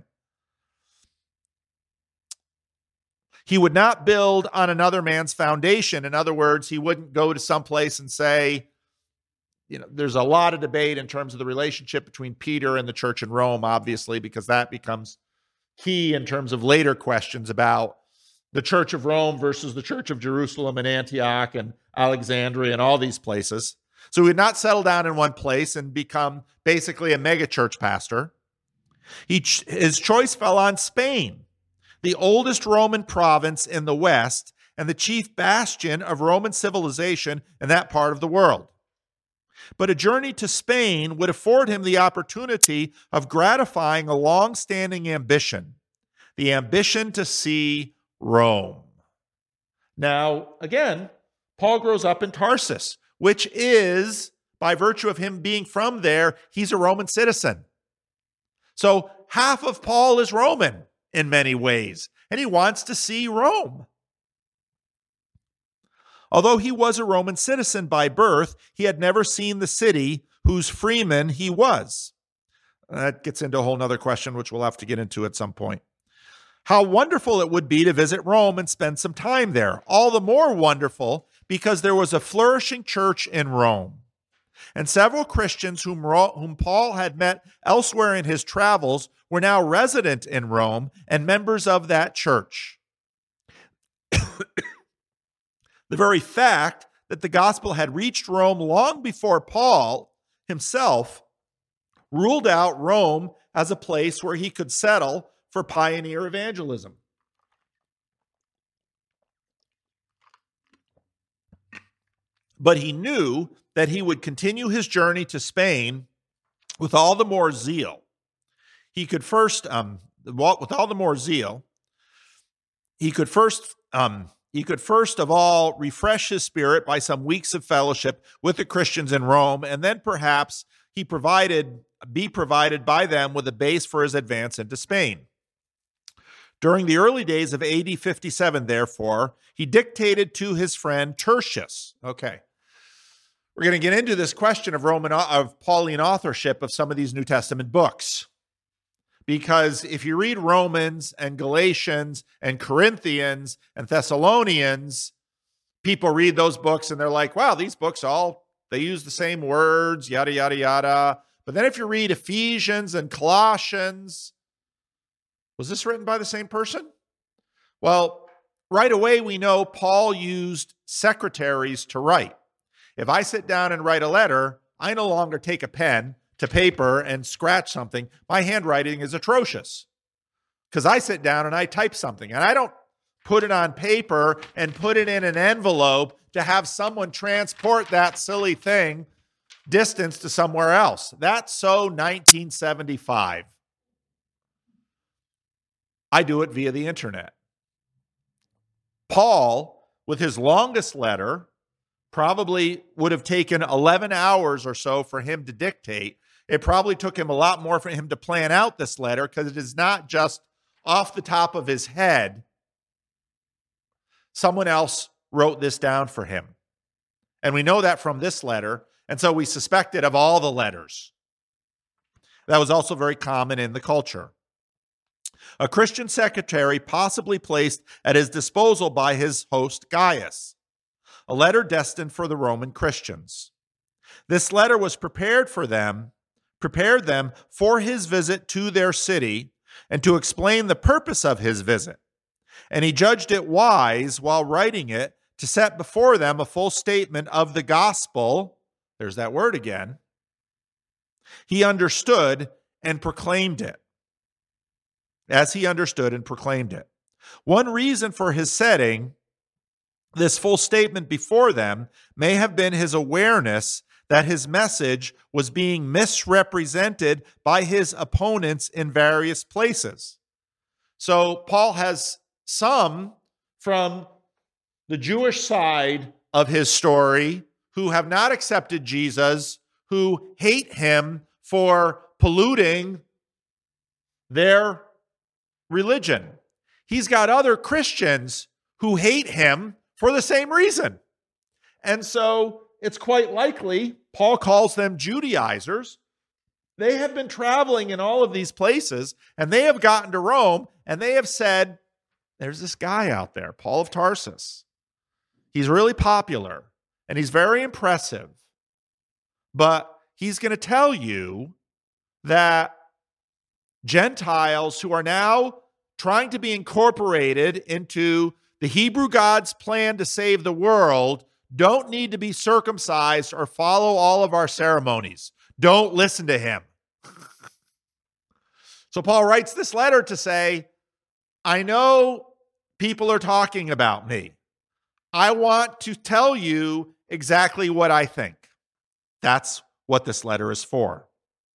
He would not build on another man's foundation. In other words, he wouldn't go to some place and say, there's a lot of debate in terms of the relationship between Peter and the church in Rome, obviously, because that becomes key in terms of later questions about the church of Rome versus the church of Jerusalem and Antioch and Alexandria and all these places. So he would not settle down in one place and become basically a megachurch pastor. His choice fell on Spain, the oldest Roman province in the West and the chief bastion of Roman civilization in that part of the world. But a journey to Spain would afford him the opportunity of gratifying a long-standing ambition, the ambition to see Rome. Now, again, Paul grows up in Tarsus, which is, by virtue of him being from there, he's a Roman citizen. So half of Paul is Roman in many ways, and he wants to see Rome. Although he was a Roman citizen by birth, he had never seen the city whose freeman he was. That gets into a whole other question, which we'll have to get into at some point. How wonderful it would be to visit Rome and spend some time there. All the more wonderful because there was a flourishing church in Rome. And several Christians whom Paul had met elsewhere in his travels were now resident in Rome and members of that church. The very fact that the gospel had reached Rome long before Paul himself ruled out Rome as a place where he could settle for pioneer evangelism. But he knew that he would continue his journey to Spain with all the more zeal. He could first of all refresh his spirit by some weeks of fellowship with the Christians in Rome, and then perhaps be provided by them with a base for his advance into Spain. During the early days of AD 57, therefore, he dictated to his friend Tertius. Okay. We're going to get into this question of Pauline authorship of some of these New Testament books. Because if you read Romans and Galatians and Corinthians and Thessalonians, people read those books and they're like, wow, these books they use the same words, yada, yada, yada. But then if you read Ephesians and Colossians, was this written by the same person? Well, right away we know Paul used secretaries to write. If I sit down and write a letter, I no longer take a pen to paper and scratch something. My handwriting is atrocious because I sit down and I type something and I don't put it on paper and put it in an envelope to have someone transport that silly thing distance to somewhere else. That's so 1975. I do it via the internet. Paul, with his longest letter, probably would have taken 11 hours or so for him to dictate. It probably took him a lot more for him to plan out this letter because it is not just off the top of his head. Someone else wrote this down for him. And we know that from this letter, and so we suspect it of all the letters. That was also very common in the culture. A Christian secretary possibly placed at his disposal by his host Gaius, a letter destined for the Roman Christians. This letter was prepared them for his visit to their city and to explain the purpose of his visit. And he judged it wise while writing it to set before them a full statement of the gospel. There's that word again. He understood and proclaimed it. As he understood and proclaimed it. One reason for his setting this full statement before them may have been his awareness that his message was being misrepresented by his opponents in various places. So Paul has some from the Jewish side of his story who have not accepted Jesus, who hate him for polluting their religion. He's got other Christians who hate him for the same reason. And so it's quite likely Paul calls them Judaizers. They have been traveling in all of these places, and they have gotten to Rome, and they have said, there's this guy out there, Paul of Tarsus. He's really popular, and he's very impressive. But he's going to tell you that Gentiles who are now trying to be incorporated into the Hebrew God's plan to save the world don't need to be circumcised or follow all of our ceremonies. Don't listen to him. So Paul writes this letter to say, I know people are talking about me. I want to tell you exactly what I think. That's what this letter is for.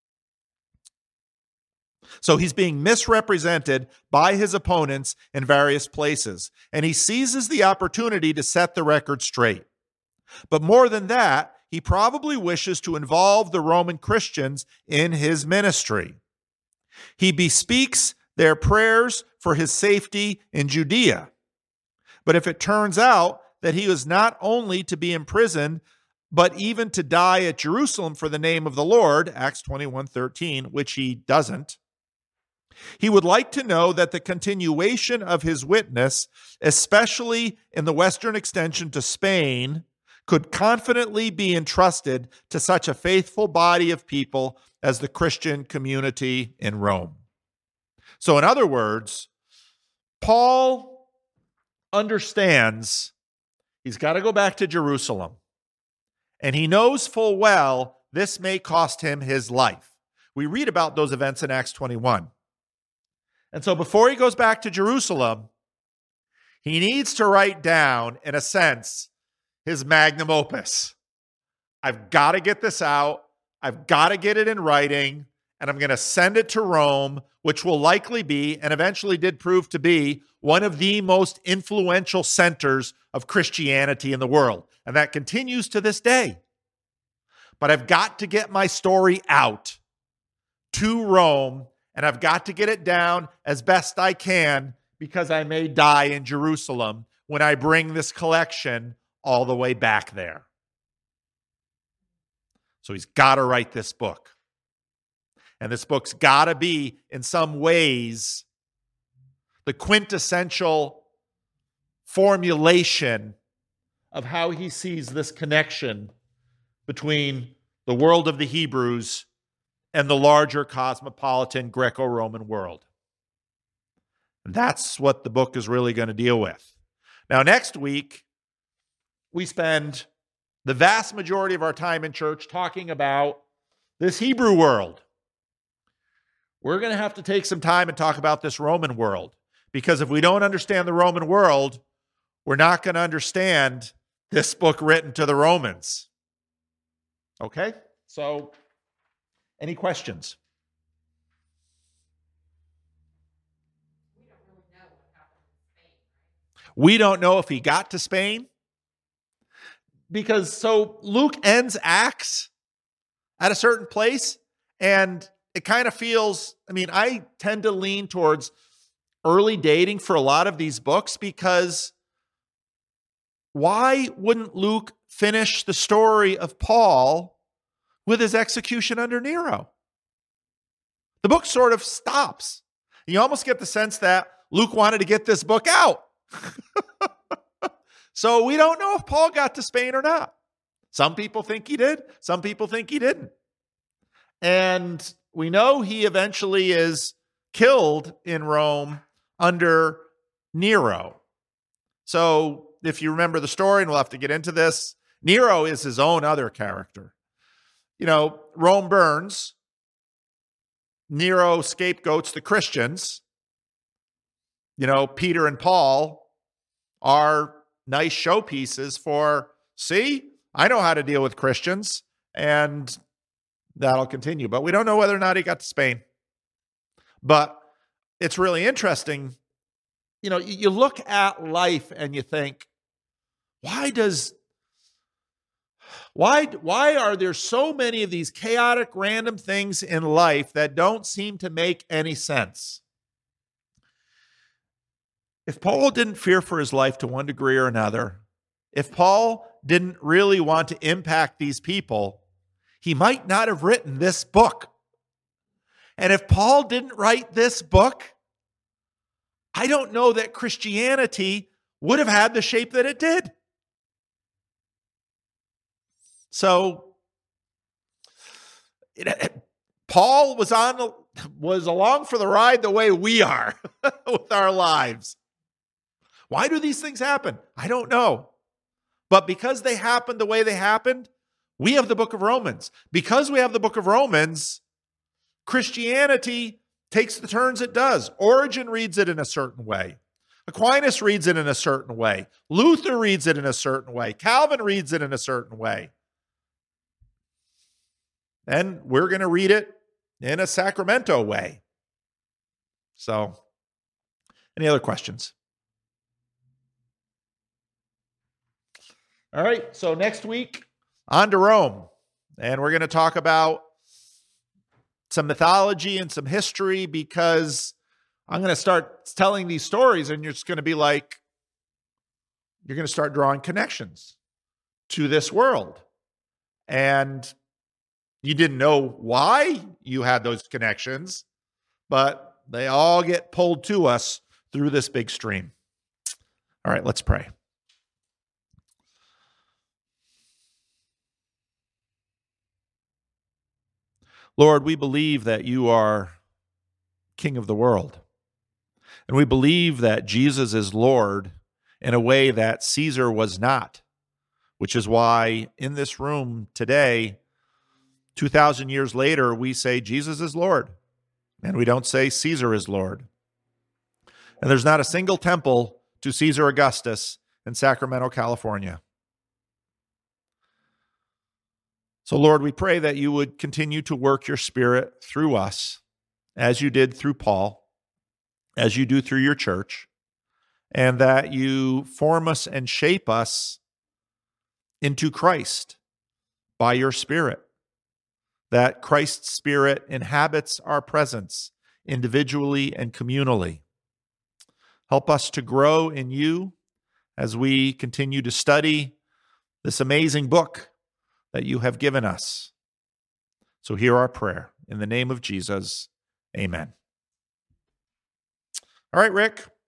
So he's being misrepresented by his opponents in various places, and he seizes the opportunity to set the record straight. But more than that, he probably wishes to involve the Roman Christians in his ministry. He bespeaks their prayers for his safety in Judea. But if it turns out that he was not only to be imprisoned, but even to die at Jerusalem for the name of the Lord, Acts 21:13, which he doesn't, he would like to know that the continuation of his witness, especially in the western extension to Spain, could confidently be entrusted to such a faithful body of people as the Christian community in Rome. So in other words, Paul understands he's got to go back to Jerusalem. And he knows full well this may cost him his life. We read about those events in Acts 21. And so before he goes back to Jerusalem, he needs to write down, in a sense, his magnum opus. I've got to get this out. I've got to get it in writing, and I'm going to send it to Rome, which will likely be, and eventually did prove to be, one of the most influential centers of Christianity in the world. And that continues to this day. But I've got to get my story out to Rome, and I've got to get it down as best I can because I may die in Jerusalem when I bring this collection all the way back there. So he's got to write this book. And this book's got to be, in some ways, the quintessential formulation of how he sees this connection between the world of the Hebrews and the larger cosmopolitan Greco-Roman world. And that's what the book is really going to deal with. Now, next week, we spend the vast majority of our time in church talking about this Hebrew world. We're going to have to take some time and talk about this Roman world, because if we don't understand the Roman world, we're not going to understand this book written to the Romans. Okay? So, any questions? We don't really know what happened in Spain, right? We don't know if he got to Spain, because so Luke ends Acts at a certain place, and it kind of feels, I tend to lean towards early dating for a lot of these books, because why wouldn't Luke finish the story of Paul with his execution under Nero? The book sort of stops. You almost get the sense that Luke wanted to get this book out. So we don't know if Paul got to Spain or not. Some people think he did. Some people think he didn't. And we know he eventually is killed in Rome under Nero. So if you remember the story, and we'll have to get into this, Nero is his own other character. Rome burns. Nero scapegoats the Christians. Peter and Paul are nice showpieces for, see, I know how to deal with Christians, and that'll continue. But we don't know whether or not he got to Spain. But it's really interesting. You look at life and you think, why are there so many of these chaotic, random things in life that don't seem to make any sense? If Paul didn't fear for his life to one degree or another, if Paul didn't really want to impact these people, he might not have written this book. And if Paul didn't write this book, I don't know that Christianity would have had the shape that it did. So Paul was along for the ride the way we are with our lives. Why do these things happen? I don't know. But because they happened the way they happened, we have the book of Romans. Because we have the book of Romans, Christianity takes the turns it does. Origen reads it in a certain way. Aquinas reads it in a certain way. Luther reads it in a certain way. Calvin reads it in a certain way. And we're going to read it in a Sacramento way. So, any other questions? All right, so next week, on to Rome. And we're going to talk about some mythology and some history, because I'm going to start telling these stories and you're just going to be like, you're going to start drawing connections to this world. And you didn't know why you had those connections, but they all get pulled to us through this big stream. All right, let's pray. Lord, we believe that you are King of the world. And we believe that Jesus is Lord in a way that Caesar was not, which is why in this room today, 2,000 years later, we say Jesus is Lord, and we don't say Caesar is Lord. And there's not a single temple to Caesar Augustus in Sacramento, California. So, Lord, we pray that you would continue to work your Spirit through us, as you did through Paul, as you do through your church, and that you form us and shape us into Christ by your Spirit, that Christ's Spirit inhabits our presence individually and communally. Help us to grow in you as we continue to study this amazing book that you have given us. So hear our prayer. In the name of Jesus, amen. All right, Rick.